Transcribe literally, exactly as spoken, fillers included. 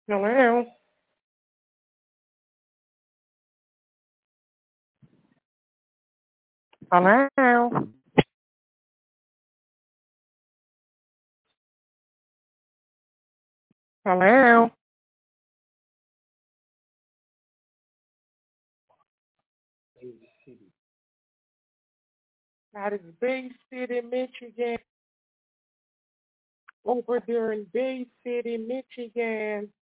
Hello. Hello. Hello. That is Bay City, Michigan. Over there in Bay City, Michigan.